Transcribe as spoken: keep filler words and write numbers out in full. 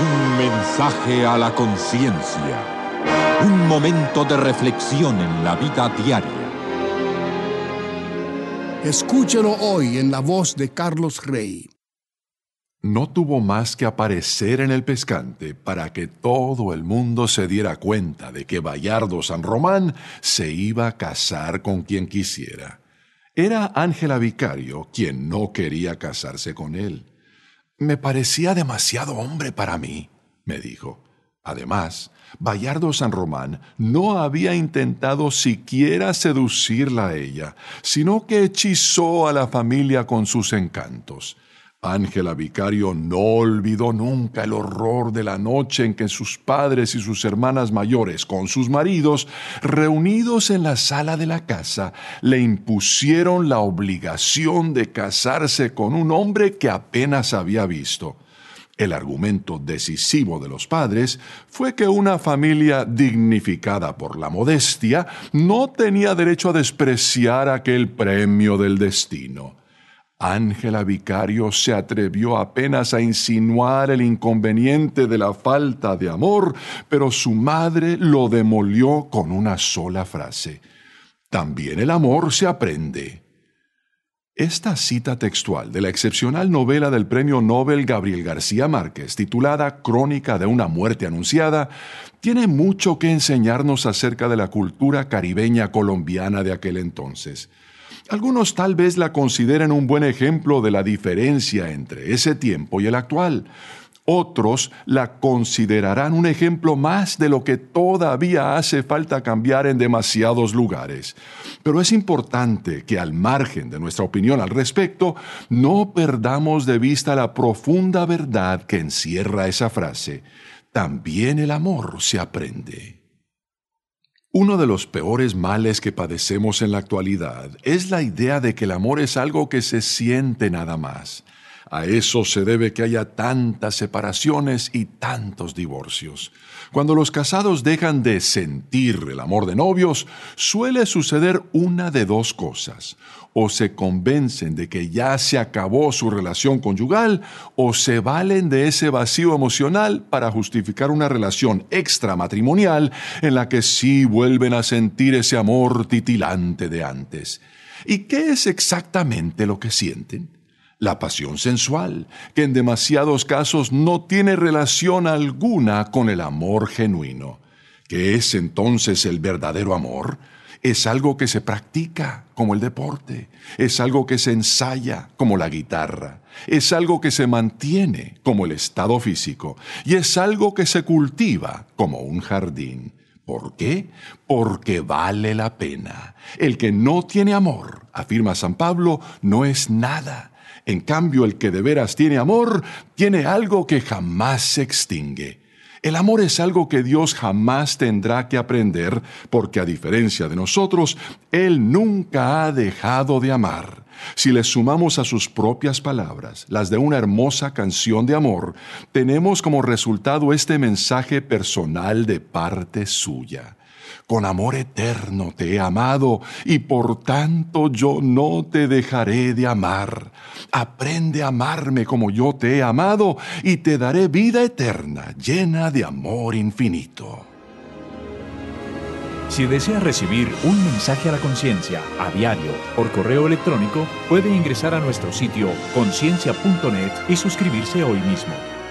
Un mensaje a la conciencia. Un momento de reflexión en la vida diaria. Escúchelo hoy en la voz de Carlos Rey. No tuvo más que aparecer en el pescante para que todo el mundo se diera cuenta de que Bayardo San Román se iba a casar con quien quisiera. Era Ángela Vicario quien no quería casarse con él. «Me parecía demasiado hombre para mí», me dijo. Además, Bayardo San Román no había intentado siquiera seducirla a ella, sino que hechizó a la familia con sus encantos. Ángela Vicario no olvidó nunca el horror de la noche en que sus padres y sus hermanas mayores, con sus maridos, reunidos en la sala de la casa, le impusieron la obligación de casarse con un hombre que apenas había visto. El argumento decisivo de los padres fue que una familia dignificada por la modestia no tenía derecho a despreciar aquel premio del destino. Ángela Vicario se atrevió apenas a insinuar el inconveniente de la falta de amor, pero su madre lo demolió con una sola frase: «También el amor se aprende». Esta cita textual de la excepcional novela del premio Nobel Gabriel García Márquez, titulada Crónica de una muerte anunciada, tiene mucho que enseñarnos acerca de la cultura caribeña colombiana de aquel entonces. Algunos tal vez la consideren un buen ejemplo de la diferencia entre ese tiempo y el actual. Otros la considerarán un ejemplo más de lo que todavía hace falta cambiar en demasiados lugares. Pero es importante que, al margen de nuestra opinión al respecto, no perdamos de vista la profunda verdad que encierra esa frase: también el amor se aprende. Uno de los peores males que padecemos en la actualidad es la idea de que el amor es algo que se siente nada más. A eso se debe que haya tantas separaciones y tantos divorcios. Cuando los casados dejan de sentir el amor de novios, suele suceder una de dos cosas: o se convencen de que ya se acabó su relación conyugal, o se valen de ese vacío emocional para justificar una relación extramatrimonial en la que sí vuelven a sentir ese amor titilante de antes. ¿Y qué es exactamente lo que sienten? La pasión sensual, que en demasiados casos no tiene relación alguna con el amor genuino. ¿Qué es entonces el verdadero amor? Es algo que se practica, como el deporte. Es algo que se ensaya, como la guitarra. Es algo que se mantiene, como el estado físico. Y es algo que se cultiva, como un jardín. ¿Por qué? Porque vale la pena. El que no tiene amor, afirma San Pablo, no es nada. En cambio, el que de veras tiene amor, tiene algo que jamás se extingue. El amor es algo que Dios jamás tendrá que aprender, porque a diferencia de nosotros, Él nunca ha dejado de amar. Si le sumamos a sus propias palabras las de una hermosa canción de amor, tenemos como resultado este mensaje personal de parte suya: «Con amor eterno te he amado, y por tanto yo no te dejaré de amar. Aprende a amarme como yo te he amado, y te daré vida eterna, llena de amor infinito». Si desea recibir un mensaje a la conciencia a diario por correo electrónico, puede ingresar a nuestro sitio conciencia punto net y suscribirse hoy mismo.